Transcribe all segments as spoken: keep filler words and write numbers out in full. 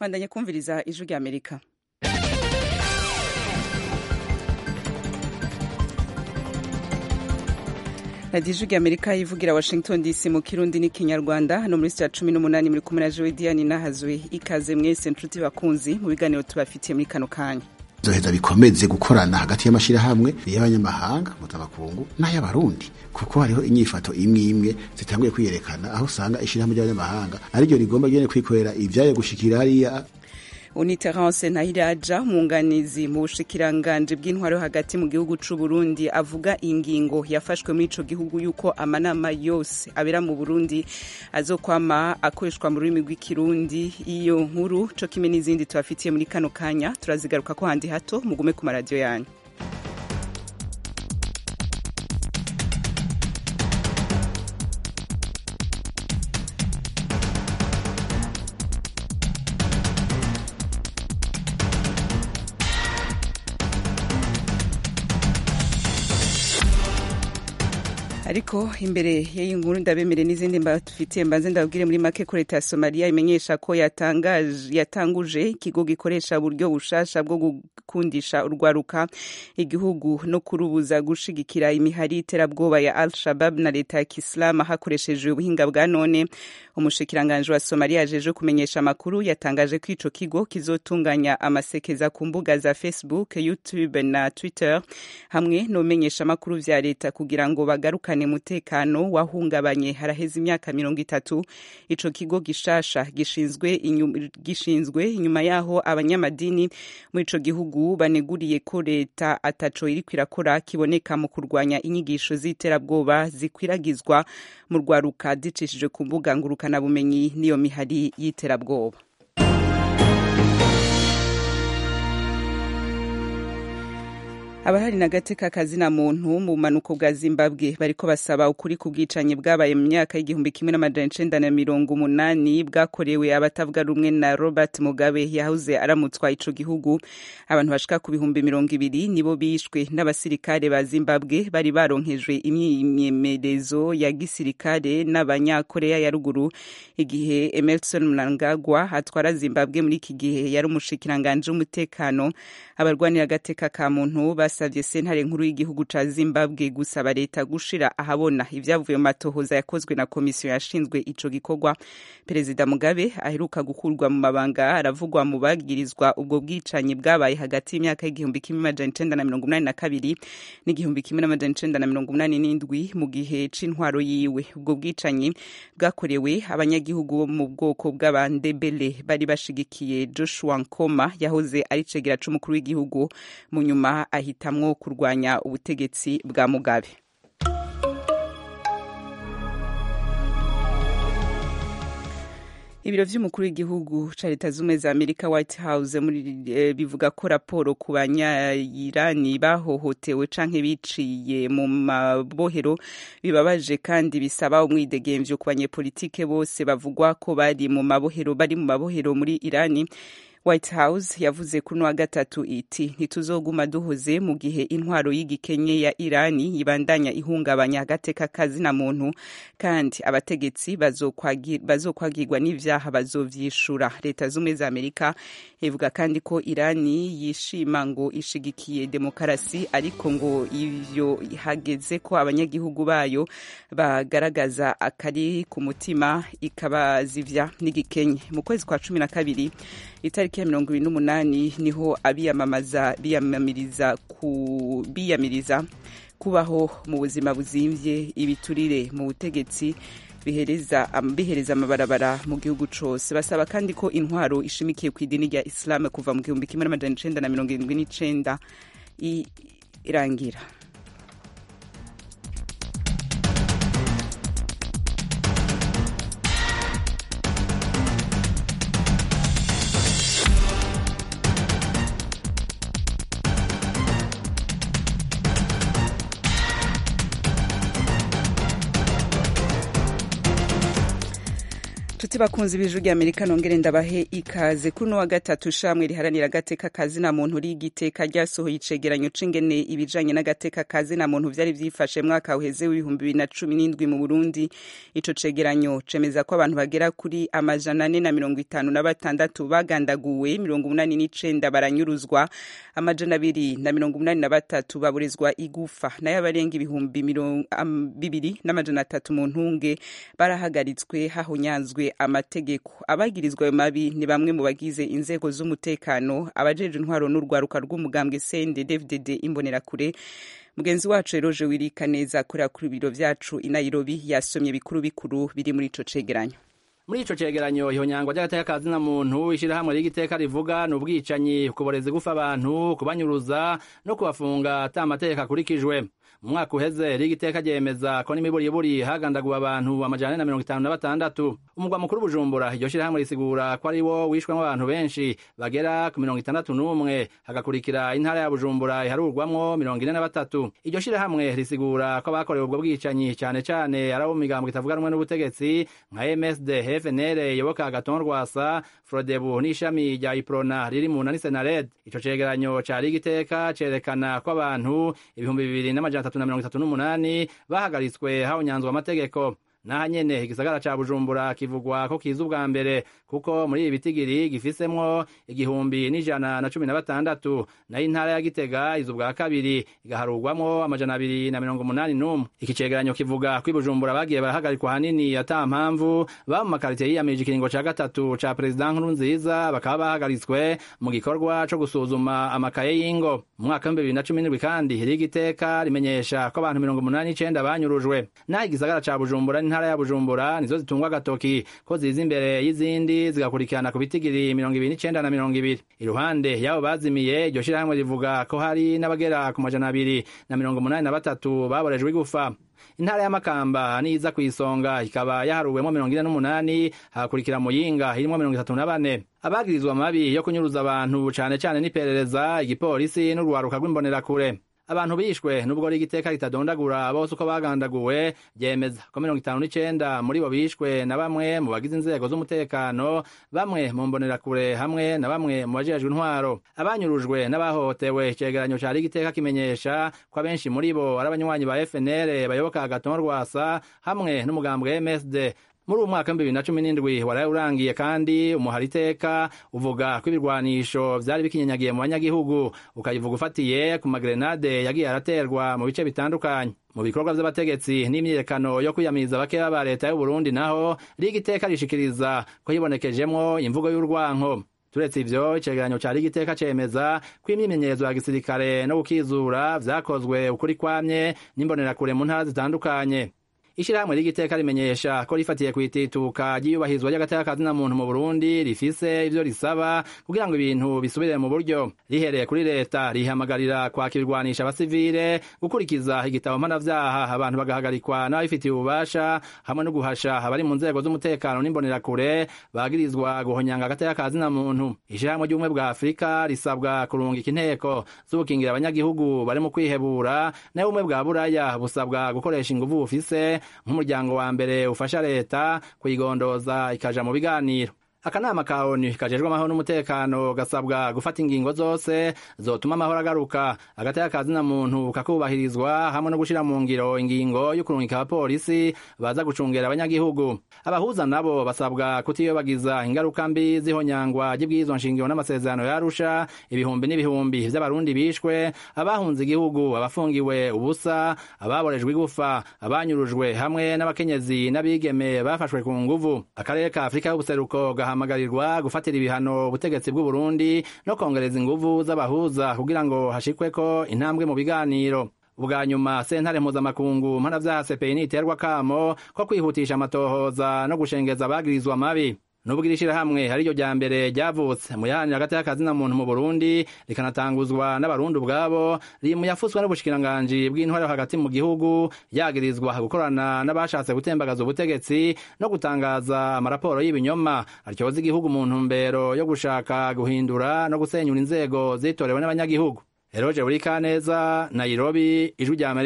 bandanye kumviriza ijwi rya Amerika. radiyo ijwi rya Amerika ivugira Washington D C mu Kirundi n'ikinyarwanda. Hano muri sitasiyo cumi n'umunani muri kumwe na Joy Diane nahazwe. Ikaze mwese nshuti bakunzi mu biganiro tubafitiye muri kano kanya. Zoheza bikomeze gukorana hagati y'amashirahamwe y'abanyamahanga mpuzamakungu n'ay'abarundi, kuko hariho inyifato imwe imwe zitanguye kwiyerekana aho usanga ishirahamwe ry'abanyamahanga ariryo rigomba ryene kwikorera ivyayo gushikira hariya. Uniterance Ntahiraja, umwunganizi mu bushikiranganje bw'intwaro hagati mu gihugu c'u Burundi, avuga ingingo yafashwe muri ico gihugu yuko amanama yose abera mu Burundi azokwama akoreshwa mu rurimi rw'ikirundi. Iyo nkuru co kimwe n'izindi tubafitiye muri kano kanya turazigaruka ko handi hato, mugume ku maradiyo yanyu. Ariko imbere y'iyi nkuru ndabemere n'izindi mbafitiye mbanze ndabwire muri make ko leta ya Somalia imenyesha ko yatangaje yatanguje ikigo gikoresha uburyo bushasha bwo gukundisha urwaruka igihugu no kurubuza gushigikira imihari iterabwoba ya Al-Shabaab na leta ya Islam hakoresheje ubuhinga bwa none. Umushikiranganje wa Somalia ajeje kumenyesha amakuru yatangaje ko ico kigo kizotunganya amasekeza ku mbuga za Facebook, YouTube na Twitter hamwe no menyesha amakuru vya leta kugira ngo bagarukane mutekano wahungabanye haraheze imyaka mirongo itatu. Ico kigo gishasha gishinzwe inyuma gishinzwe inyuma yaho abanyamadini muri ico gihugu baneguriye ko leta ataco iri kwirakora kiboneka mu kurwanya inyigisho z'iterabwoba zikwiragizwa mu rwaruka zicishije ku mbuga ngurukana bumenyi niyo mihari y'iterabwoba. Abahari na gateka kazina muntu mu manuko bwa Zimbabwe bariko basaba ukuri ku bwicanyi bwabaye mu myaka y'igihumbi kimwe n'amajana icenda na mirongo umunani bwakorewe abatavuga rumwe na Robert Mugabe yahoze aramutswa ico gihugu. Abantu bashika ku bihumbi mirongo ibiri nibo bishwe n'abasirikare ba Zimbabwe bari baronkejwe imyimenyerezo ya gisirikare n'abanyakorea ya ruguru igihe Emmerson Mnangagwa atwara Zimbabwe muri iki gihe yari umushikiranganje w'umutekano. Abarwanira gateka ka muntu basavye sentare nkuru y'igihugu ca Zimbabwe gusaba leta gushira ahabona ivyavuye mu matohoza yakozwe na komisiyo yashinzwe ico gikorwa. Perezida Mugabe aheruka gukurwa mu mabanga aravugwa mu bagirizwa ubwo bwicanyi bwabaye hagati y'imyaka y'igihumbi kimwe n'amajana icenda na mirongo umunani na kabiri n'igihumbi kimwe n'amajana icenda na mirongo umunani n'indwi mu gihe c'intwaro yiwe. Ubwo bwicanyi bwakorewe abanyagihugu bo mu bwoko bw'abandebele bari bashigikiye Joshua Nkoma yahoze ari cegera c'umukuru w'igihugu, mu nyuma ahitamwo kurwanya ubutegetsi bwa Mugabe. Ibiro vy'umukuru w'igihugu ca leta z'ubumwe za Amerika White House muri e, bivuga ko raporo ku banya-Irani bahohotewe canke biciye mu mabohero bibabaje kandi bisaba umwidegemvyo ku banyepolitike bose bavugwa ko bari mu mabohero bari mu mabohero muri Irani. White House yavuze kuri wa gatatu iti ntituzoguma duhoze mu gihe intwaro y'igikenye ya Irani yibandanya ihungabanya agateka kazina muntu, kandi abategetsi bazokwagirwa n'ivyaha bazovyishura. Leta z'ubumwe za Amerika ivuga kandi ko Irani yishima ngo ishigikiye demokarasi, ariko ngo ivyo hageze ko abanyagihugu bayo bagaragaza akari ku mutima ikabazivya n'igikenye. Mu kwezi kwa cumi na kabiri itariki ya mirongo ibiri n'umunani niho abiyamamaza biyamamiriza ku biyamiriza kubaho mu buzima buzimvye, ibiturire mu butegetsi bihereza bihereza amabarabara mu gihugu cose. Basaba kandi ko intwaro ishimikiye ku idini rya Islam kuva mu gihumbi kimwe n'amajana icenda na mirongo irindwi n'icenda irangira. Tuti bakunzi b'ijwi ry'Amerika nongere ndabahe ikaze kuno wa gatatu shamwe riharanira agateka kazi na muntu rigiteka ryasohoye icegeranyo c'ingene ibijanye n'agateka kazi na muntu vyari vyifashe mwaka uheze w'ibihumbi bibiri na cumi n'indwi mu Burundi. Ico cegeranyo cemeza ko abantu bagera kuri amajana ane na mirongo itanu na batandatu bagandaguwe, mirongo umunani n'icenda baranyuruzwa, amajana abiri na mirongo umunani na batatu baburizwa igufa, nayo abarenga ibihumbi bibiri n'amajana atatu mu ntunge barahagaritswe hahonyanzwe amategeko. Abagirizwa ayo mabi ni bamwe mu bagize inzego z'umutekano, abajeje intwaro n'urwaruka rw'umugambwe C N D D F D D Imbonerakure. Mugenzi wacu Eroje Wirikaneza kuri ku biro vyacu i Nairobi yasomye bikuru bikuru biri muri ico cegeranyo. Muri ico cegeranyo ihonyangwa ry'agateka kazi na muntu ishirahamwe ry'igiteka rivuga n'ubwicanyi, kuboreza gufa abantu, kubanyuruza no kubafunga ata amategeko akurikijwe. Mu mwaka uheze rigiteka ryemeza ko n'imiburiburi hagandaguwe abantu amajana na mirongo itanu na batandatu. Umugwa mukuru Bujumbura iryo shirahamwe risigura ko ari wo wishwemo abantu benshi bagera ku mirongo itandatu n'umwe, hagakurikira intara ya Bujumbura iharurwamwo mirongo ine na batatu. Iryo shirahamwe risigura ko abakorewe ubwo bwicanyi cyane cyane ari abo mu migambwe itavuga rumwe n'ubutegetsi nka M S D, F N L, Yoboka Agathon Rwasa, Frodebu n'ishami rya Iprona riri mu nani Senared. Ico cegeranyo ca rigiteka cerekana ko abantu ibihumbi bibiri n'amajana atatu na mirongo itatu n'umunani bahagaritswe hahonyanzwe amategeko. Naha nyene igisagara ca Bujumbura kivugwa ko kiza ubwa mbere kuko muri ibi bitigiri gifisemwo igihumbi n'ijana na cumi na batandatu, nayo intara ya Gitega iza ubwa kabiri igaharurwamwo amajana abiri na mirongo umunani n'umwe. Iki cegeranyo kivuga ko i Bujumbura bagiye barahagarikwa hanini ata mpamvu, ba mu makaritiye yiyamirije ikiringo ca gatatu ca Perezida Nkurunziza bakaba bahagaritswe mu gikorwa co gusuzuma amakaye y'ingo. Mu mwaka w'ibihumbi bibiri na cumi n'indwi kandi rigiteka rimenyesha ko abantu mirongo umunani n'icenda banyurujwe. Naho igisagara ca Bujumbura intara ya Bujumbura nizo zitungwa agatoki ko ziza imbere y'izindi zigakurikirana ku bitigiri mirongo ibiri n'icenda na mirongo ibiri. Iruhande yabo bazimiye iryo shirahamwe rivuga ko hari n'abagera ku majana abiri na mirongo umunani na batatu baborejwe igufa. Intara ya Makamba niza kw'isonga ikaba yaharuwemo mirongo ine n'umunani, hagakurikira Muyinga irimwo mirongo itatu na bane. Abagirizwa amabi yo kunyuruza abantu cane cane n'iperereza, igipolisi n'urwaruka rw'imbonerakure. Abantu bishwe nubwo rigiteka ritadondagura bose uko bagandaguwe, byemeza ko mirongo itanu n'icenda muri bo bishwe na bamwe mu bagize inzego z'umutekano, bamwe mu mbonerakure hamwe na bamwe mu bajejwe intwaro. Abanyurujwe n'abahohotewe icegeranyo ca rigiteka kimenyesha ko abenshi muri bo ari abanywanyi ba F N L, Bayoboka Agathon Rwasa hamwe n'umugambwe M S D. Muri uwo mwaka w'ibihumbi bibiri na cumi n'indwi waraye urangiye kandi umuhariteka uvuga ko ibirwanisho vyari bikinyanyagiye mu banyagihugu, ukayivuga ufatiye ku magrenade yagiye araterwa mu bice bitandukanye. Mu bikorwa vy'abategetsi n'imyiyerekano yo kwiyamiriza bakeya ba leta y'u Burundi naho rigiteka rishikiriza ko hibonekejemwo imvugo y'urwanko. Turetse ivyo icegeranyo ca rigiteka cemeza ko imyimenyerezo ya gisirikare no gukizura vyakozwe ukuri kwamye n'imbonerakure mu ntara zitandukanye. Ishirahamwe rigiteka rimenyesha ko rifatiye kwitituka ryiyubahizwa ry'agateka kazi na muntu mu Burundi rifise ivyo risaba kugira ngo ibintu bisubire mu buryo. Rihereye kuri leta rihamagarira kwakirwanisha abasivile, gukurikiza igitabo mpanavyaha abantu bagahagarikwa n'ababifitiye ububasha, hamwe no guhasha abari mu nzego z'umutekano n'imbonerakure bagirizwa guhonyanga agateka kazi na muntu. Ishirahamwe ry'ubumwe bwa Afrika risabwa kurungika inteko z'ubukingira abanyagihugu bari mu kwihebura, nayo ubumwe bwa Buraya busabwa gukoresha inguvu bufise nk'umuryango wa mbere ufasha leta kuyigondoza ikaja mu biganiro. Akanama ka ONU kajejwe amahoro n'umutekano gasabwa gufata ingingo zose zotuma amahoro agaruka, agateka kazi na muntu kakubahirizwa, hamwe no gushira mu ngiro ingingo yo kurungika abapolisi baza gucungera abanyagihugu. Abahuza nabo basabwa kutiyobagiza ingaruka mbi zihonyangwa ry'ibwirizwa nshingiro n'amasezerano ya Arusha, ibihumbi n'ibihumbi vy'abarundi bishwe, abahunze igihugu, abafungiwe ubusa, ababorejwe igufa, abanyurujwe hamwe n'abakenyezi n'abigeme bafashwe ku nguvu. Akarere ka Afrika y'ubuseruko hamagarirwa gufatira ibihano ubutegetsi bw'u Burundi no kongereza inguvu z'abahuza kugira ngo hashikweko intambwe mu biganiro. Ubwa nyuma sentare mpuzamakungu mpanavyaha C P I iterwa kamo ko kwihutisha amatohoza no gushengeza abagirizwa amabi. Nubwo ishirahamwe hari ryo rya mbere ryavutse mu yahanira agateka kazi na muntu mu Burundi rikanatanguzwa n'abarundi ubwabo, riri mu yafuswa n'ubushikiranganji bw'intwaro hagati mu gihugu, yagirizwa gukorana n'abashatse gutembagaza ubutegetsi no gutangaza amaraporo y'ibinyoma aryoza igihugu mu ntumbero yo gushaka guhindura no gusenyura inzego zitorewe n'abanyagihugu. Eroje Wirikaneza, Nairobi, Ijwi rya Amerika.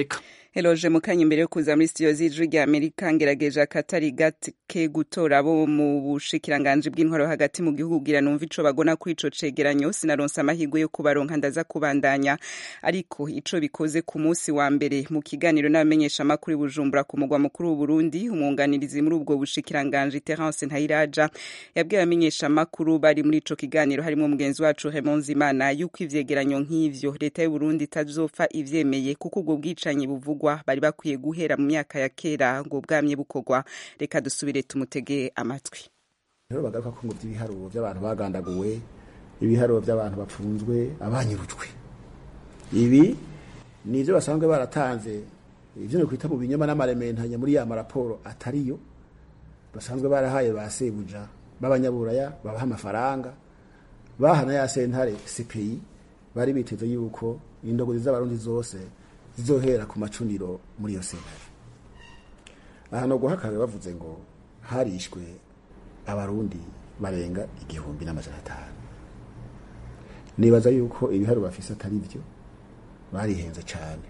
Eloge Mukanya imbere yo kuza muri studio z'ijwi rya Amerika ngerageje akatari gake gutora abo mu bushikiranganje bw'intwaro hagati mu gihugu kugira numva ico bagona kuri ico cegeranyo sinaronsa amahirwe yo kubaronka ndaza kubandanya ariko ico bikoze ku munsi wa mbere mu kiganiro n'abamenyesha makuru Bujumbura ku mugwa mukuru w'u Burundi umwunganirizi muri ubwo bushikiranganje Terence Ntayiraja yabwiye abamenyesha makuru bari muri ico kiganiro harimo mugenzi wacu Raymond Zimana yuko ivyegeranyo nk'ivyo leta y'u Burundi itazopfa ivyemeye kuko ubwo bwicanyi buvugwa bari bakwiye guhera mu myaka ya kera ngo bwamye bukogwa. Reka dusubire tumutege amatwi. Rero bagaruka ko ngo ibiharuro by'abantu bagandaguwe, ibiharuro by'abantu bapfunzwe, abanyurujwe, ibi nivyo basanzwe baratanze, ivyo no kwita mu binyoma n'amarementanya muri ya maraporo atariyo basanzwe barahaye basebuja b'abanyaburaya babaha amafaranga bahana ya sentare C P I bari biteze yuko indogozi z'abarundi zose zizohera ku macuniro muri yo sentare. Aha no guhakana bavuze ngo harishwe abarundi barenga igihumbi n'amajana atanu. Nibaza yuko ibiharu bafise atari byo barihenze cyane.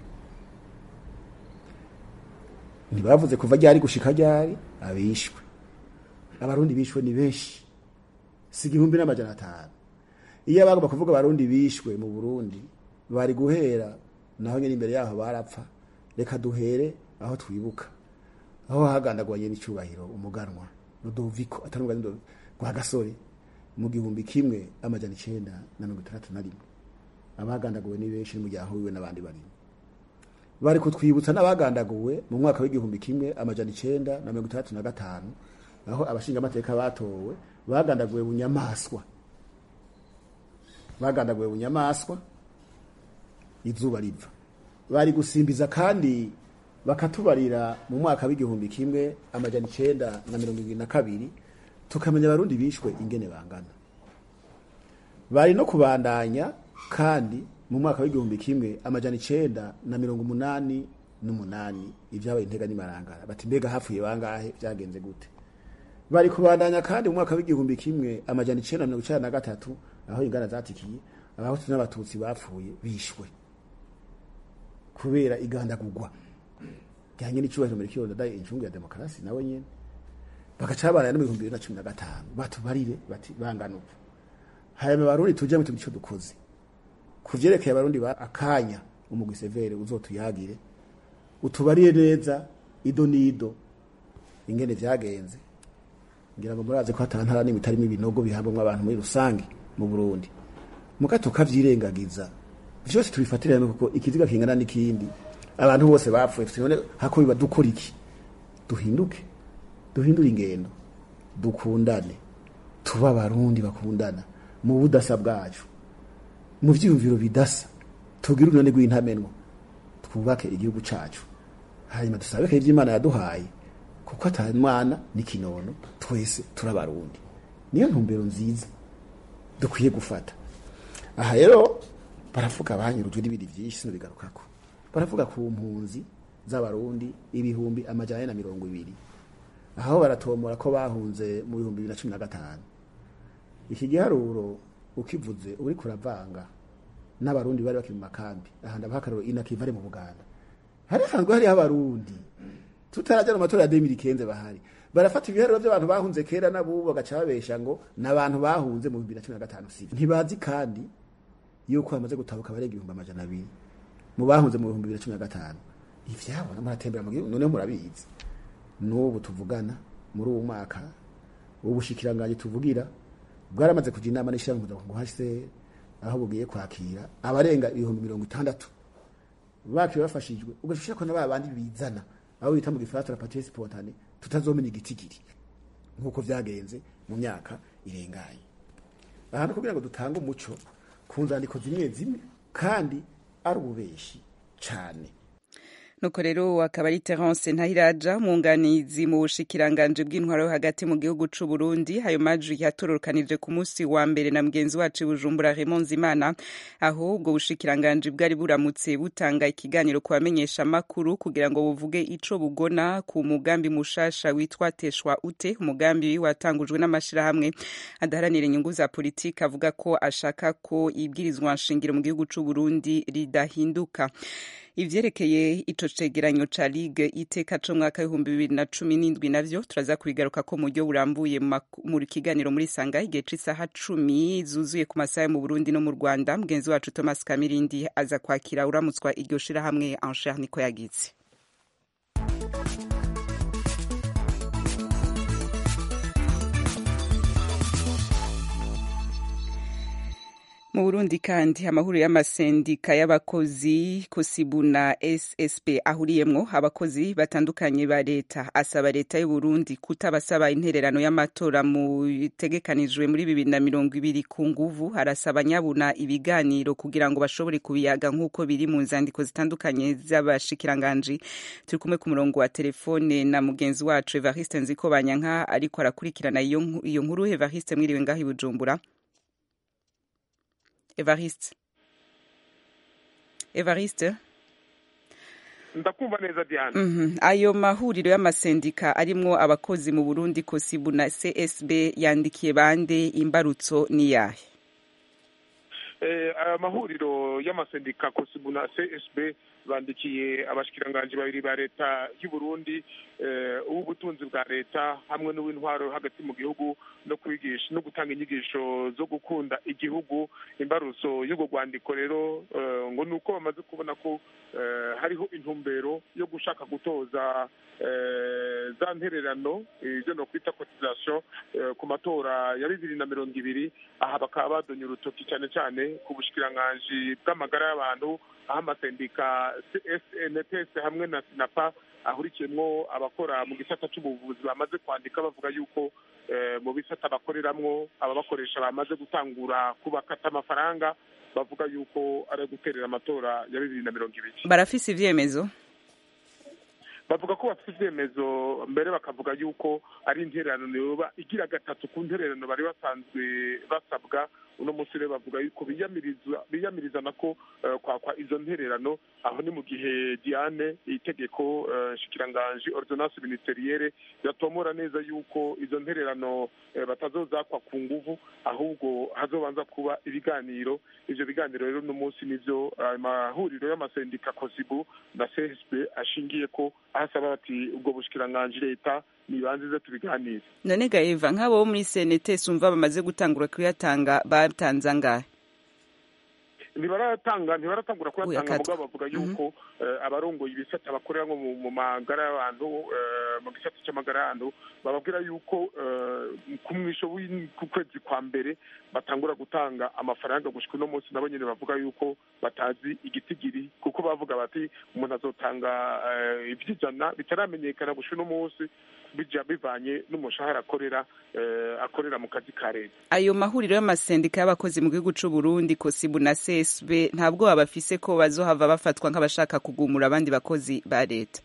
Ntibavuze kuva ryari gushika ryari abishwe. Abarundi bishwe ni benshi. Si igihumbi n'amajana atanu. Iyo bagomba kuvuga abarundi bishwe mu Burundi bari guhera naho nyine imbere yaho barapfa. Reka duhere aho twibuka aho hagandagwaye n'icubahiro umuganwa Rudoviko atanubwa kwa gasore mu gihumbi kimwe amajana icenda na mirongo itandatu na rimwe. Abagandaguwe ni benshi mu gihe n'abandi bari bari kutwibutsa n'abagandaguwe mu mwaka w'igihumbi kimwe amajana icenda na mirongo itandatu na gatanu aho abashinga amateka batowe bagandaguwe bunyamaswa bagandaguwe bunyamaswa izuba riva. Bari gusimbiza kandi bakatubarira mu mwaka w'igihumbi kimwe amajana icenda na mirongo ibiri na kabiri tukamenya abarundi bishwe ingene bangana. Bari no kubandanya kandi mu mwaka w'igihumbi kimwe amajana icenda na mirongo umunani n'umunani ivyabaye intega n'imarangara bati mbega hafuye bangahe byagenze gute. Bari kubandanya kandi mu mwaka w'igihumbi kimwe amajana icenda na mirongo icenda na gatatu aho ingana zatikiye abahutu n'abatutsi bapfuye bishwe kubera igandagurwa cyanye n'icubahiro muri kiyo ndadaye incungu ya demokarasi nawe nyene bakacabana no mu bihumbi bibiri na cumi na gatanu batubarire bati banganuka. Hayame barundi tuje mu tubico dukoze kuvyerekeye abarundi ba akanya umugwi severe uzotuyagire utubarire neza ido nido ingene vyagenze. Ngira ngo muraze ko atantara n'ibitarimo ibinogo bihabwa abantu muri rusangi mu Burundi muka tukavyirengagiza vyose tubifatirane kuko ikiziga kingana n'ikindi abantu bose bapfuye tubone hako biba dukora iki duhinduke duhindura ingendo dukundane tuba abarundi bakundana mu budasa bwacu mu vyiyumviro bidasa tugira urunane rw'intamenwa twubake igihugu cacu hanyuma dusabe ko ivy'Imana yaduhaye kuko atamwana n'ikinono twese turabarundi. Niyo ntumbero nziza dukwiye gufata. Aha rero baravuga abanyurujwe n'ibindi vyinshi no bigarukako. Baravuga ku mpunzi z'abarundi ibihumbi amajana na mirongo ibiri. Aho baratomora ko bahunze mu bihumbi bibiri na cumi na gatanu. Iki giharuro ukivuze uri kuravanga n'abarundi bari bakiri mu makambi. Aha ndabakariro inakivare mu Buganda. Hari hanzwe hari abarundi tutaraja mu matora ya deux mille quinze bahari. Barafata ibiharuro by'abantu bahunze kera nabubo bagacabesha ngo nabantu bahunze mu bibiri na cumi na gatanu sivyo. Ntibazi kandi yuko bamaze gutabuka barega ibihumbi amajana abiri mu bahunze mu bihumbi bibiri na cumi na gatanu. Ivyabo muratembera mu gihugu none murabizi. N'ubu tuvugana muri uwo mwaka ubushikiranganje tuvugira bwaramaze kugira inama n'ishyirahamwe ngo hase aho bugiye kwakira abarenga ibihumbi mirongo itandatu bakiri bafashijwe ugashusha ko n'abandi bizana aho bita mu gifaransa la partie spontanée tutazomenya igitigiri nkuko vyagenze mu myaka irengaye. Aha kugira ngo dutange umuco ku nzandiko zimwe zimwe kandi ari ububeshi cyane. Nuko rero akaba ari Terence Ntahiraja munganizi mu bushikiranganje bw'intwaro hagati mu gihugu c'u Burundi. Hayo majwi yatororokanije ku munsi wa mbere na mugenzi wacu Bujumbura Raymond Zimana aho ubwo bushikiranganje bwari buramutse butanga ikiganiro ku bamenyesha makuru kugira ngo buvuge ico bugona ku mugambi mushasha witwa Teshwa ute, umugambi watangujwe n'amashira hamwe adaharanira inyungu za politika avuga ko ashaka ko ibwirizwa nshingiro mu gihugu c'u Burundi ridahinduka. ivyerekeye ico cegeranyo ca Ligue iteka co mwaka w'ibihumbi bibiri na cumi n'indwi navyo turaza kubigaruka ko mu buryo burambuye mu kiganiro muri sanga igihe c'isaha cumi zuzuye ku masaha mu Burundi no mu Rwanda. Mugenzi wacu Thomas Kamirindi aza kwakira uramutswa iryo shirahamwe Ancher niko yagize. Mu Burundi kandi amahuriro y'amasendika y'abakozi Kosibu na S S P ahuriyemwo abakozi batandukanye ba leta asaba leta y'u Burundi kutabasaba intererano y'amatora mu tegekanijwe muri bibiri na mirongo ibiri ku nguvu. Arasaba nyabuna ibiganiro kugira ngo bashobore kubiyaga nk'uko biri mu nzandiko zitandukanye z'abashikiranganji. Turi kumwe ku murongo wa telefone na mugenzi wacu Evariste Nzikobanyanka ariko arakurikirana iyo iyo nkuru. Evariste, mwiriwe ngaho i Bujumbura? Evariste Evariste ndakumva neza Diana. Mhm. Ayo mahuriro y'amasendika arimwo abakozi mu Burundi Kosibu na C S B yandikiye bande, imbarutso ni yahe? Eh amahuriro y'amasendika Kosibu na C S B bandikiye abashikiranganje babiri ba leta y'u Burundi eh ubutunzi bwa leta hamwe n'uw'intwaro hagati mu gihugu no kwigisha no gutanga inyigisho zo gukunda igihugu. Imbaruso y'ugo rwandiko rero uh, ngo nuko bamaze kubona ko uh, hariho intumbero yo gushaka gutoza uh, za ntererano ivyo no kwita cotisation uh, ku matora ya bibiri na mirongo ibiri. Aha bakaba badonye urutoki cyane cyane ku bushikiranganje bw'amagara y'abantu aho amasendika C S N T S hamwe na SINAPA ahurikiyemwo abakora mu gisata c'ubuvuzi bamaze kwandika bavuga yuko mu bisata bakoreramwo ababakoresha bamaze gutangura kubakata amafaranga, bavuga yuko ari guterera amatora ya bibiri na mirongo ibiri. Barafise ivyemezo? Bavuga ko bafite ivyemezo, mbere bakavuga yuko ari intererano yoba igira gatatu ku ntererano bari basanzwe basabwa. Uno munsi rero bavuga yuko biyamiriza biyamirizana ko uh, kwa kwa izo ntererano aho ni mu gihe Diane itegeko uh, shikiranganje ordonnance ministerielle yatomora neza yuko izo ntererano uh, batazoza kwa ku nguvu, ahubwo hazobanza kuba ibiganiro. Ivyo biganiro rero no munsi nivyo amahuriro uh, y'amasendika Kosibu na C S B ashingiye ko asaba bati ubwo bushikiranganje leta nibanzize tubiganire. None ga Eva, nk'abo muri C N T S umva bamaze gutangura kuyatanga batanze angahe? Ntibaratanga ntibaratangura kuyatanga mugabo bavuga yuko mm -hmm. uh, abarongoye ibisata bakorera nko mu magara y'abantu uh, mu gisata cy'amagara y'abantu bababwira yuko uh, ku mwisho w'ukwezi kwa mbere batangura gutanga amafaranga gushika uno munsi. Nabo nyene bavuga yuko batazi igitigiri kuko bavuga bati umuntu azotanga uh, ivyijana bitaramenyekana gushika uno munsi bija bivanye n'umushahara akorera uh, akorera mu kazi ka leta. Ayo mahuriro y'amasendika y'abakozi mu gihugu c'u Burundi Kosibu na C S B ntabwo babafise ko bazohava bafatwa nk'abashaka kugumura abandi bakozi ba leta?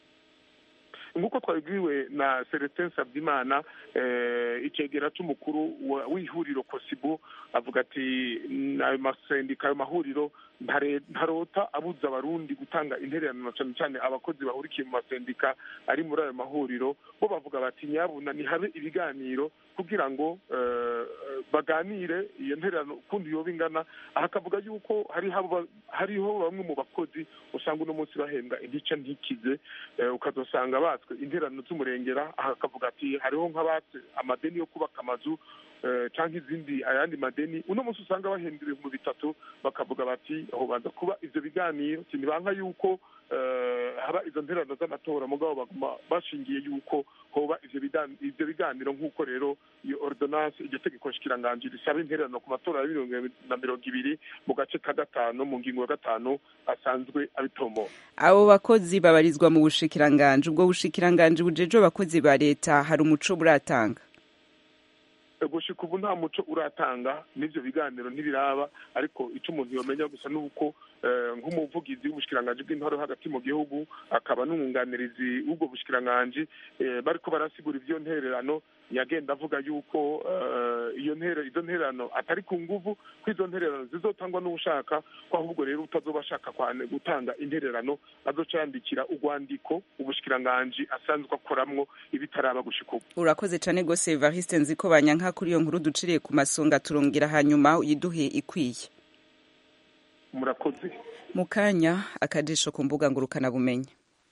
Nguko twabwiwe na Celestin Sabyimana eh icegera c'umukuru w'ihuriro Kosibu avuga ati nayo masendika ayo mahuriro ntarota abuza abarundi gutanga intererano cyane cyane abakozi bahurikiye mu masendika ari muri ayo mahuriro. Bo bavuga bati nyabuna ni habe ibiganiro kugira ngo uh, baganire iyo ntererano kundi yo bingana. Ahakavuga yuko hari habo hariho bamwe mu bakozi usanga uno munsi bahembwa indica ntikize uh, ukazosanga batswe intererano z'umurengera. Ahakavuga ati hariho nk'abatse amadeni yo kubaka amazu Uh, canke izindi ayandi madeni uno munsi usanga bahembwa ibihumbi bitatu. Bakavuga bati aho banza kuba ivyo biganiro sinibanka yuko uh, haba izo ntererano z'amatora mugabo baguma bashingiye yuko hoba ivyo biganiro ivyo biganiro nk'uko rero iyo ordonnance iryo tegeko shikiranganje risaba intererano ku matora ya bibiri na mirongo ibiri mu gace ka gatanu mu ngingo ya gatanu asanzwe abitomo. Abo bakozi babarizwa mu bushikiranganje, ubwo bushikiranganje bujeje abakozi ba leta hari umuco buratanga? Gushika ubu nta muco uratanga n'ivyo biganiro ntibiraba, ariko ico umuntu yomenya gusa nuko nk'umuvugizi w'ubushikiranganje bw'intwaro hagati mu gihugu akaba n'umwunganirizi w'ubwo bushikiranganje bariko barasigura ivyo ntererano yagenda avuga yuko iyo ntere izo ntererano atari ku nguvu, ko izo ntererano zizotangwa n'ubushaka, ko ahubwo rero utazobashaka gutanga intererano azocandikira urwandiko ubushikiranganje asanzwe akoramwo ibitaraba gushika ubu. Urakoze cane gose Evariste Nzikobanyanka kuri iyo nkuru duciriye ku masonga, turongera hanyuma uyiduhe ikwiye. Murakoze. mu kanya akajisho ku mbuga ngurukana bumenyi.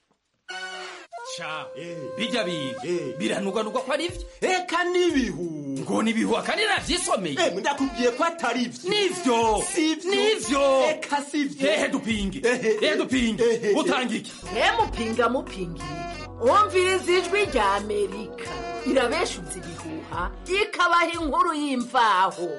Cha bijya biga biranugwanugwa ko ari byo eka nibihu ngo nibihu akandi navyisomeye eh ndakubwiye ko atari byo nivyo nivyo eka sivyo ehe dupinge ehe dupinge utangike he mupinga mupingi umviriza ijwi rya Amerika irabeshuza ibihuha ikabaha inkuru y'imvaho.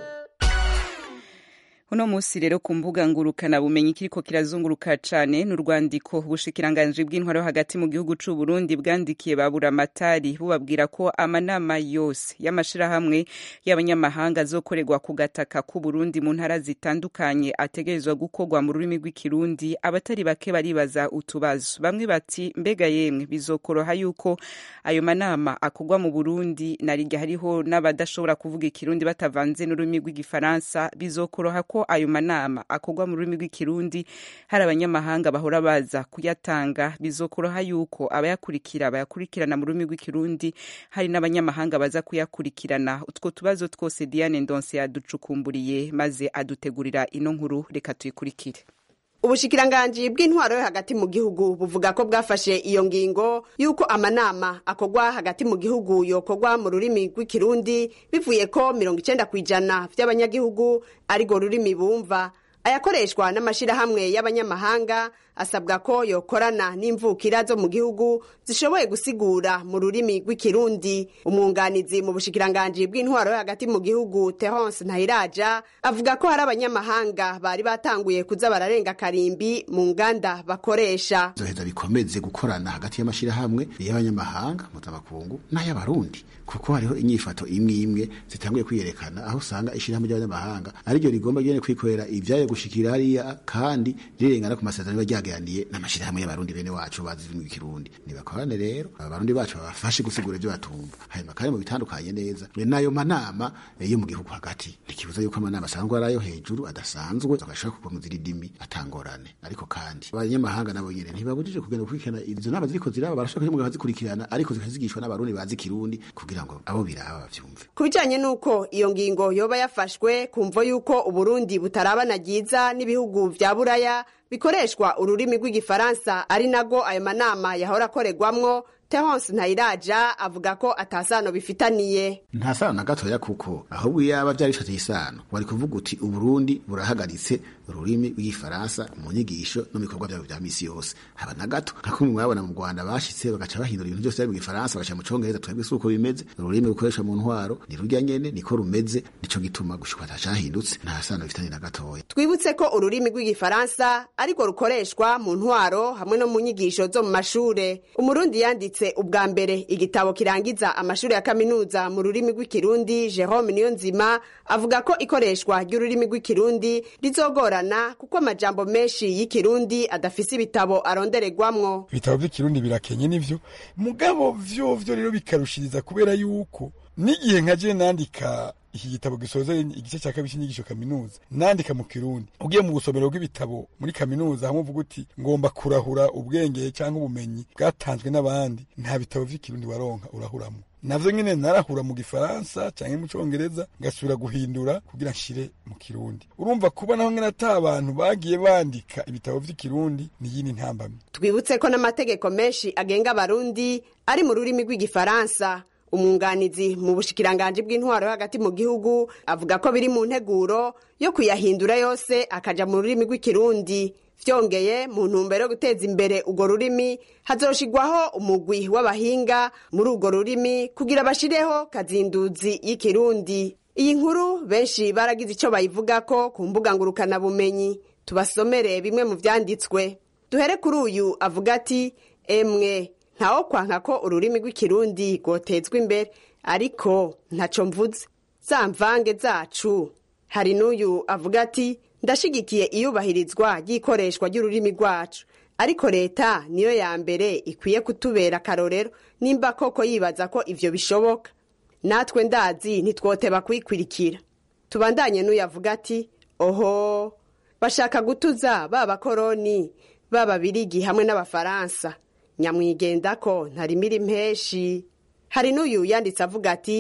Uno musi rero ku mbuga ngurukana bumenyi kiriko kirazunguruka cane n'urwandiko ubushikiranganje bw'intwaro hagati mu gihugu c'u Burundi bwandikiye babura matari bubabwira ko amanama yose y'amashira hamwe y'abanyamahanga zokorerwa ku gataka ku Burundi mu ntara zitandukanye ategerezwa gukorwa mu rurimi rw'ikirundi. Abatari bake baribaza utubazo, bamwe bati mbega yemwe bizokoroha yuko ayo manama akorwa mu Burundi narirya hariho n'abadashobora kuvuga ikirundi batavanze n'ururimi rw'igifaransa, bizokoroha ko ayo manama akorwa mu rurimi rw'ikirundi hari abanyamahanga bahora baza kuyatanga, bizokoroha yuko abayakurikira bayakurikirana mu rurimi rw'ikirundi hari n'abanyamahanga baza kuyakurikirana. Utwo tubazo twose Diane Ndonse yaducukumburiye maze adutegurira ino nkuru, reka tuyikurikire. Ubushikiranganji bw'intwaro yo hagati mu gihugu buvuga ko bwafashe iyo ngingo yuko amanama akorwa hagati mu gihugu yokorwa mu rurimi rw'ikirundi bivuye ko mirongo icenda kw'ijana vy'abanyagihugu arigo rurimi bumva. Ayakoreshwa n'amashirahamwe y'abanyamahanga asabwa ko yokorana n'imvukira zo mu gihugu zishoboye gusigura mu rurimi rw'ikirundi. Umwunganizi mu bushikiranganji bw'intwaro hagati mu gihugu Terence Ntahiraja avuga ko hari abanyamahanga bari batanguye kuza bararenga karimbi mu nganda bakoresha. Zoheza bikomeze gukorana hagati y'amashirahamwe y'abanyamahanga mpuzamakungu n'ay'abarundi, kuko hariho inyifato imwe imwe zitanguye kwiyerekana aho usanga ishirahamwe ry'abanyamahanga ariryo rigomba ryene kwikorera ivyaye gushikira hariya kandi rirengana ku masezerano y'abaryagiraniye n'amashirahamwe y'abarundi bene wacu bazi mu kirundi. Nibakorane rero abarundi bacu babafashe gusigura ivyo batumva, hanyuma kandi mu bitandukanye neza nayo manama yo mu gihugu hagati. Ikibuza yuko amanama asanzwe arayo hejuru adasanzwe agashaka kuva mu ziridimi atangorane, ariko kandi abanyamahanga nabo nyene ntibabujije kugenda gukurikirana izo nama ziriko ziraba, barashaka ko bazikurikirana ariko zikazigishwa n'abarundi bazi kirundi kugira ngo abo biraba bavyumve. Kubijanye nuko iyo ngingo yoba yafashwe kumvo yuko Uburundi butarabana giza n'ibihugu vya Buraya bikoreshwa ururimi rw'igifaransa ari nago ayo manama yahora akorerwamwo, Terence Ntahiraja avuga ko atasano bifitaniye. Nta sano na gatoya, kuko ahubwo yaba byari bifatiye isano wari kuvuga uti Uburundi burahagaritse ururimi rw'igifaransa mu nyigisho no mikorwa byabo bya misi yose. Haba na gato nako mwabona mu Rwanda bashitse bagaca bahindura ibintu byose mu gifaransa bagaca mu congereza, twebwe suko bimeze. Ururimi rukoresha mu ntwaro ni rurya nyene niko rumeze, nico gituma gushikwa tacahindutse, nta sano bifitaniye na gatoya. Twibutse ko ururimi rw'igifaransa ariko rukoreshwa mu ntwaro hamwe no mu nyigisho zo mu mashure. Umurundi yanditse ubwa mbere igitabo kirangiza amashuri ya kaminuza mu rurimi rw'ikirundi Jerome Niyonzima avuga ko ikoreshwa ry'ururimi rw'ikirundi rizogorana kuko amajambo menshi y'ikirundi adafise ibitabo aronderegwamwo. Ibitabo by'ikirundi birakenye nivyo, mugabo vyo vyo rero bikarushiriza kubera yuko n'igihe nkaje nandika iki gitabo gisoza igice cya kabiri cy'inyigisho kaminuza nandika mu kirundi, ugiye mu gusomero rw'ibitabo muri kaminuza hamwe uvuga uti ngomba kurahura ubwenge cyangwa ubumenyi bwatanzwe n'abandi, nta bitabo vy'ikirundi waronka urahuramo. Navyo nyene narahura mu gifaransa canke mu congereza ngasubira guhindura kugira nshire mu kirundi. Urumva kuba naho ngene ata abantu bagiye bandika ibitabo vy'ikirundi ni yini ntambamye. Twibutse ko n'amategeko menshi agenga abarundi ari mu rurimi rw'igifaransa. Umwunganizi mu bushikiranganje bw'intwaro hagati mu gihugu avuga ko biri mu nteguro yo kuyahindura yose akaja mu rurimi rw'ikirundi. Vyongeye mu ntumbero yo guteza imbere ugo rurimi hazoshigwaho umugwi w'abahinga muri ugo rurimi kugira bashireho kazinduzi y'ikirundi. Iyi nkuru benshi baragize ico bayivugako ku mbuga ngurukana bumenyi. Tubasomere bimwe mu vyanditswe. Duhere kuri uyu avuga ati emwe ntawo kwanka ko ururimi rw'ikirundi gotezwa imbere, ariko ntaco mvuze za mvange zacu. Hari n'uyu avuga ati ndashigikiye iyubahirizwa ry'ikoreshwa ry'ururimi rwacu, ariko leta niyo ya mbere ikwiye kutubera akarorero nimba koko yibaza ko ivyo bishoboka. Natwe ndazi ntitwoteba kwikwirikira. Tubandanye n'uyu avuga ati oho bashaka gutuza baba koroni baba birigi hamwe n'abafaransa, nyamwigenda ko ntarimira impeshi. Hari n'uyu yanditse avuga ati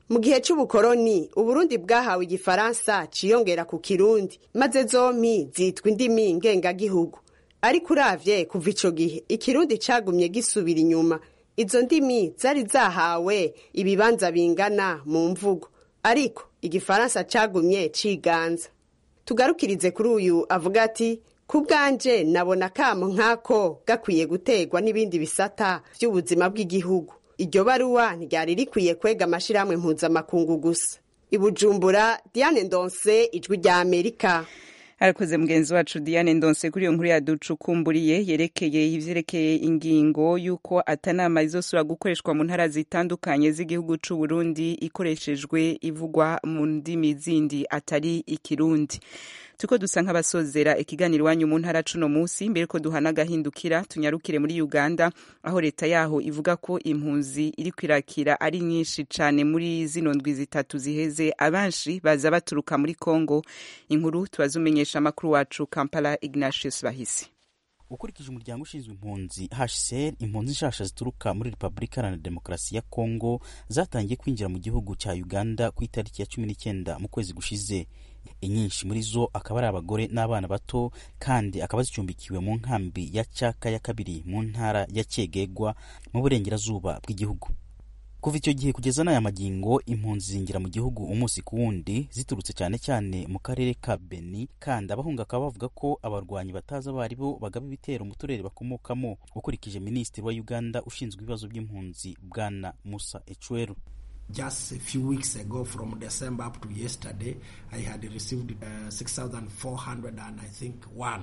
mu gihe c'ubukoroni uburundi bwahawe igifaransa ciyongera ku kirundi maze zompi zitwa indimi ngengagihugu. Ariko uravye kuva ico gihe ikirundi cagumye gisubira inyuma. Izo ndimi zari zahawe ibibanza bingana mu mvugo, ariko igifaransa cagumye ciganza. Tugarukirize kuri uyu avuga ati kubwanje nabona kamo nkako gakwiye gutegwa n'ibindi bisata vy'ubuzima bw'igihugu. Iryo baruwa ntiryari rikwiye kwega amashirahamwe mpuzamakungu gusa. I Bujumbura, Diane Ndonse, Ijwi rya Amerika. Arakoze mugenzi wacu Diane Ndonse kuri iyo nkuru yaducukumburiye yerekeye ivyerekeye ingingo yuko atanama izosura gukoreshwa mu ntara zitandukanye z'igihugu c'u Burundi ikoreshejwe ivugwa mu ndimi zindi atari ikirundi. Tuko dusa nk'abasozera ikiganiro wanyu mu ntara cuno musi mbere ko duhana gahindukira tunyarukire muri Uganda aho leta yaho ivuga ko impunzi iri kwirakira ari nyinshi cane muri zino ndwi zitatu ziheze, abanshi baza baturuka muri Kongo. Inkuru tubazumenyesha makuru wacu Kampala Ignatius Bahisi. Ukurikije umuryango ushinzwe impunzi H C R, impunzi nshasha zituruka muri Republika Iharanira Demokarasi ya Kongo zatangiye kwinjira mu gihugu cya Uganda ku itariki ya cumi n'icyenda mu kwezi gushize. Inyinshi muri zo akaba ari abagore n'abana bato, kandi akaba zicumbikiwe mu nkambi ya Chaka ya kabiri mu ntara ya Kyegegwa mu burengerazuba bw'igihugu. Kuva icyo gihe kugeza n'aya magingo impunzi zingira mu gihugu umunsi ku wundi ziturutse cyane cyane mu karere ka Beni, kandi abahunga akaba bavuga ko abarwanyi bataza bari bo bagaba ibitero mu turere bakomokamo. Ukurikije Minisitiri wa Uganda ushinzwe ibibazo by'impunzi Bwana Musa Echweru. Just a few weeks ago, from December up to yesterday, I had received uh, six thousand four hundred and I think one.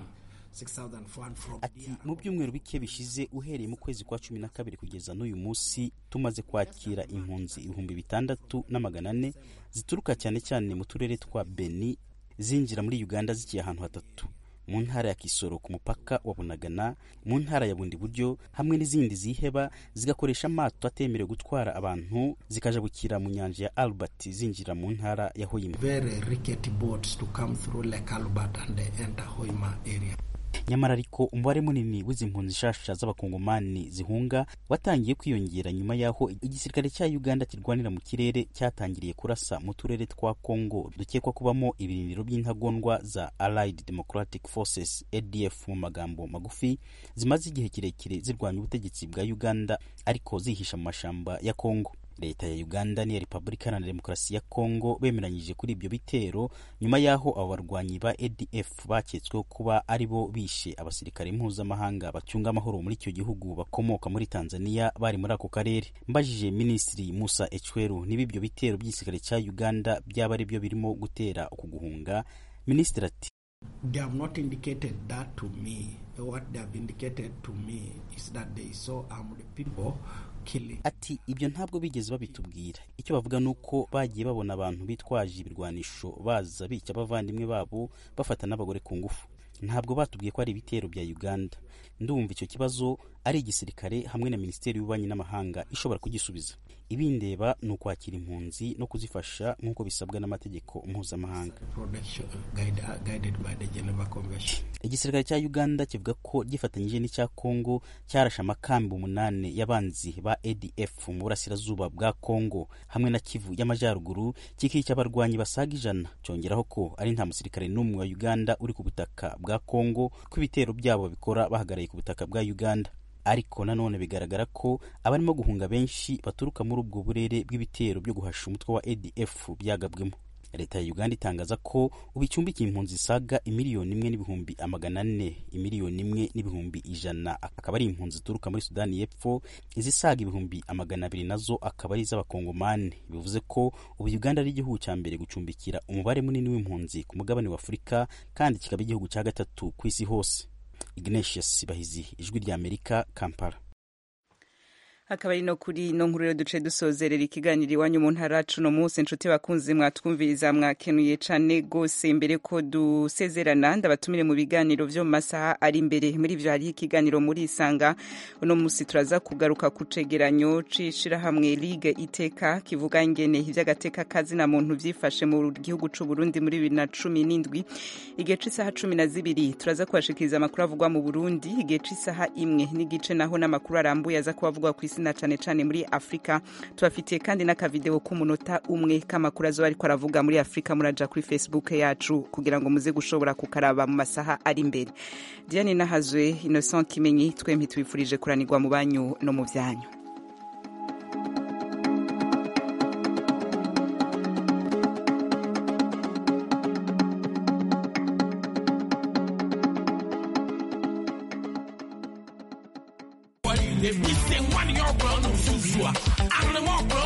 Ati mu byumweru bike bishize uhereye mu kwezi kwa cumi na kabiri kugeza n'uyu munsi tumaze kwakira impunzi ibihumbi bitandatu na magana ane zituruka cyane cyane mu turere twa Beni, zinjira muri Uganda zikiye ahantu hatatu: mu ntara ya Kisoro ku mupaka wa Bunagana, mu ntara ya Bundi Buryo, hamwe n'izindi ziheba zigakoresha amato atemerewe gutwara abantu zikajabukira mu nyanja ya Albert zinjira mu ntara ya Hoima. Very rickety boats to come through Lake Albert and enter Hoima area. Nyamara ariko umubare munini w'izi mpunzi shasha z'abakongomani zihunga watangiye kwiyongera nyuma yaho igisirikare cya Uganda kirwanira mu kirere cyatangiriye kurasa mu turere twa Kongo dukekwa kubamo ibirindiro by'intagondwa za Allied Democratic Forces A D F mu magambo magufi, zimaze igihe kirekire zirwanya ubutegetsi bwa Uganda ariko zihisha mu mashamba ya Kongo. Leta ya Uganda n'iya Republika Iharanira Demokarasi ya Kongo bemeranyije kuri ibyo bitero nyuma yaho abo barwanyi ba A D F baketsweho kuba ari bo bishe abasirikare mpuzamahanga bacunga amahoro muri icyo gihugu bakomoka muri Tanzania bari muri ako karere. Mbajije Minisitiri Musa Echweru niba ibyo bitero by'igisirikare cya Uganda byaba ari byo birimo gutera ukuguhunga, Minisitiri ati They have not indicated that to me. What they have indicated to me is that they saw armed people killing. Ati ibyo ntabwo bigeze babitubwira. Icyo bavuga nuko bagiye babona abantu bitwaje ibirwanisho baza bica abavandimwe babo bafata n'abagore ku ngufu. Ntabwo batubwiye ko ari ibitero bya Uganda. Ndumva icyo kibazo ari igisirikare hamwe na Minisiteri y'Ububanyi n'Amahanga ishobora kugisubiza. Ibindeba ni ukwakira impunzi no kuzifasha nk'uko bisabwa n'amategeko mpuzamahanga. Igisirikare cya Uganda kivuga ko gifatanyije n'icya Kongo cyarashe amakambi umunane y'abanzi ba A D F mu burasirazuba bwa Kongo hamwe na Kivu y'Amajyaruguru, kikica abarwanyi basaga ijana. Cyongeraho ko ari nta musirikare n'umwe wa Uganda uri ku butaka bwa Kongo, ko ibitero byabo bikora bahagaraye ku butaka bwa Uganda. Ariko nanone bigaragara ko abarimo guhunga benshi baturuka muri ubwo burere bw'ibitero byo guhasha umutwe wa A D F byagabwemo. Leta ya Uganda itangaza ko ubicumbikiye impunzi saga imiliyoni imwe n'ibihumbi amagana ane, imiliyoni imwe n'ibihumbi ijana akaba ari impunzi zituruka muri Sudani y'Epfo, izisaga ibihumbi amagana abiri nazo akaba ari iz'abakongomani. Bivuze ko ubu Uganda ari igihugu cya mbere gucumbikira umubare munini w'impunzi ku mugabane wa Afurika, kandi kikaba igihugu cya gatatu ku isi hose. Ignatius Bahizi, Ijwi rya Amerika, Kampala. Akaba ino kuri no nkuru rero duce dusozerera ikiganiro iwanyu mu ntara cuno munsi. Inshuti bakunzi mwatwumviriza mwakenuye cane gose. Imbere ko dusezerana ndabatumire mu biganiro vyo mu masaha ari imbere. Muri vyo hari ikiganiro muri Isanga. Uno munsi turaza kugaruka ku cegeranyo cishira hamwe Ligue Iteka kivuga ingene ivy'agateka kazi na muntu vyifashe mu gihugu c'u Burundi muri bibiri na cumi n'indwi. Igihe c'isaha cumi na zibiri turaza kubashikiriza amakuru avugwa mu Burundi. Igihe c'isaha imwe n'igice naho n'amakuru arambuye aza kubavugwa ku isi na cane cane muri Afrika. Tubafitiye kandi n'akavideo k'umunota umwe k'amakuru azoba ariko aravuga muri Afrika. Muraja kuri Facebook yacu kugira ngo muze gushobora kukaraba mu masaha ari imbere. Diane Nahazwe, Innocent Kimenyi, twempi tubifurije kuranirwa mu banyu no mu vyanyu. If we say one of your brothers, I'm the more